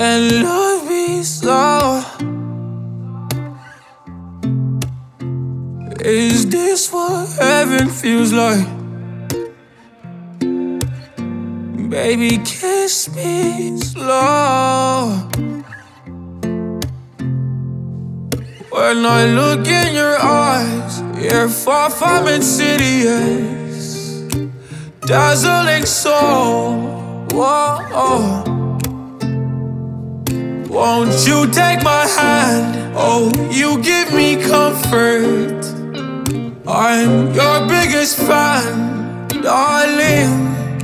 and love me so. Is this what heaven feels like? Baby, kiss me slow. When I look in your eyes, you're far from insidious, dazzling soul. Whoa. Won't you take my hand? Oh, you give me comfort. I'm your biggest fan, darling.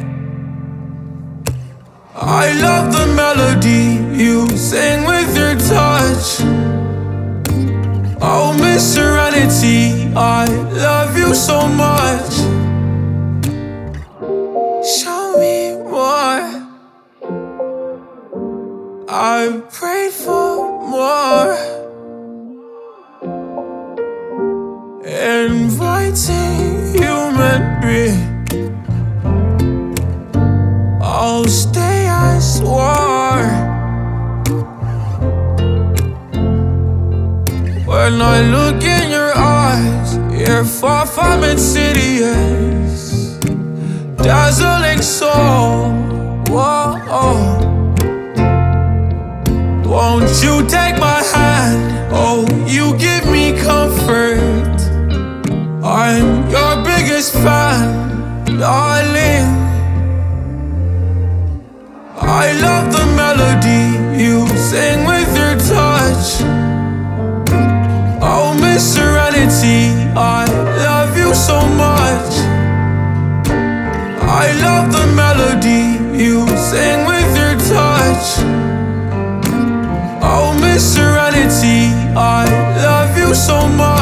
I love the melody you sing with your touch. Oh, Miss Serenity, I love you so much. Show me more. I prayed for more. Inviting human being. I'll stay, I swore. When I look in your eyes, you're far from insidious, dazzling soul. Whoa. Won't you take my hand? Oh, you give me comfort. I'm your biggest fan, darling. I love the melody you sing with your touch. Oh, Miss Serenity, I love you so much. I love the melody you sing with your touch. Oh, Miss Serenity, I love you so much.